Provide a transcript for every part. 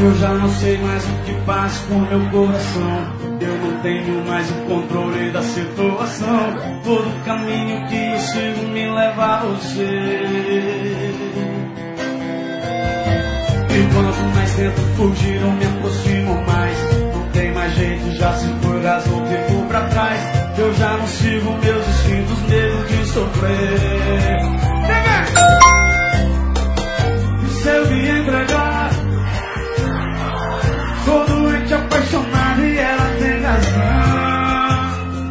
Eu já não sei mais o que faço com meu coração. Eu não tenho mais o controle da situação. Todo caminho que eu sigo me leva a você. E quanto mais tento fugir, eu me aproximo mais. Não tem mais jeito, já se foi, gasou o tempo pra trás. Eu já não sigo meus instintos, medo de sofrer. E se eu me entregar? Sou doente, apaixonado e ela tem razão.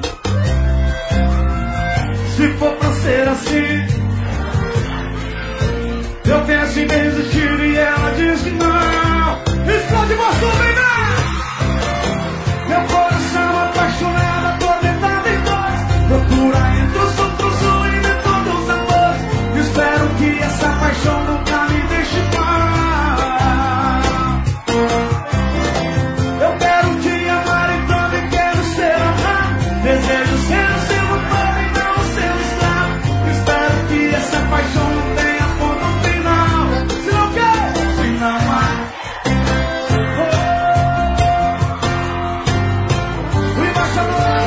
Se for pra ser assim, eu penso em desistir e ela diz que não. Explode, mostrou, vem lá. Meu coração apaixonado, atormentado em dois. Procura entre os outros o inventor dos amores. Espero que essa paixão nunca me deixe mal. Eu quero te amar e também quero ser amado. Desejo ser o seu amor e não o seu escravo. Espero que essa paixão não tenha ponto final. Se não quer, se não amar. O embaixador.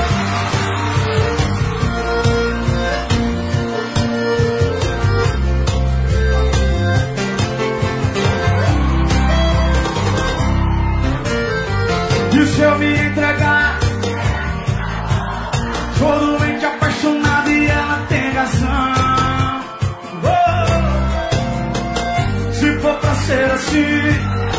E se eu me entregar? Sou doente, apaixonado e ela tem razão. Oh, se for pra ser assim,